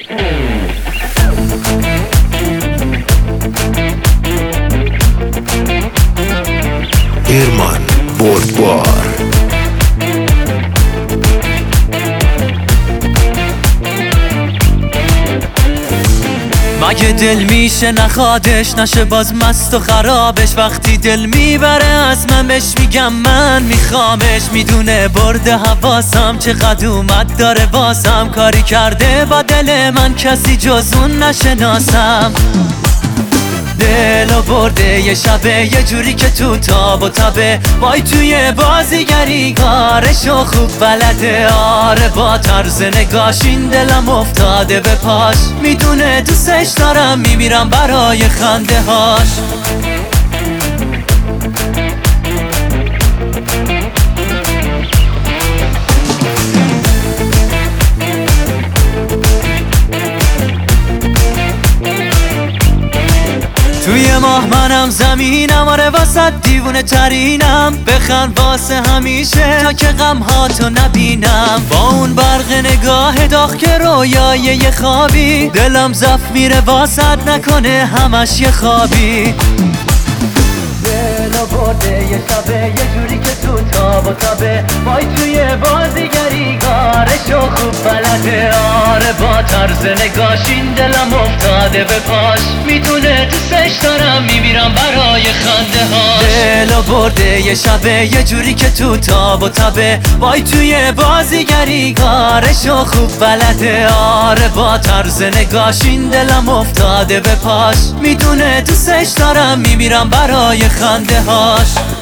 ایرمان بردبار. مگه دل میشه نخوادش نشه باز مست و خرابش؟ وقتی دل میبره از من بهش میگم من میخوامش. میدونه برده حواسم چقدر اومد داره بازم کاری کرده با دل من کسی جز اون نشناسم. دلو برده یه شبه یه جوری که تو تاب و تبه وای توی بازیگری کارشو خوب بلده. آره با طرز نگاش این دلم افتاده به پاش. میدونه دوستش دارم میمیرم برای خنده هاش. توی ماه منم زمینم، آره واسه دیوونه ترینم. بخند واسه همیشه تا که غم هاتو نبینم. با اون برق نگاه داغ که رویای یه خوابی دلم زف میره واسه نکنه همش یه خوابی. دلو برده یه شبه یه جوری که تو تاب و تابه وای توی بازیگری کارشو خوب بلده. آره با طرز نگاش این دلم افتاده به پاش. میدونه دوستش دارم میمیرم برای خنده هاش. دلو برده یه شبه یه جوری که تو تاب و تابه وای توی بازیگری کارشو خوب بلده. آره با طرز نگاش این دلم افتاده به پاش. میدونه دوستش دارم میمیرم برای خنده هاش.